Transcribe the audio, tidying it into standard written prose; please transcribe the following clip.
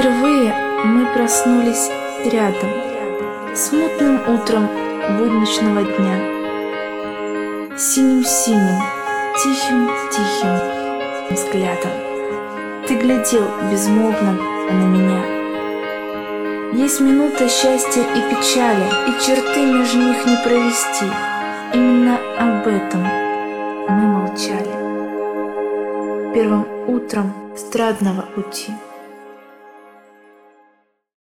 Впервые мы проснулись рядом, смутным утром будничного дня, синим-синим, тихим-тихим взглядом. Ты глядел безмолвно на меня. Есть минута счастья и печали, и черты между них не провести. Именно об этом мы молчали первым утром страдного пути.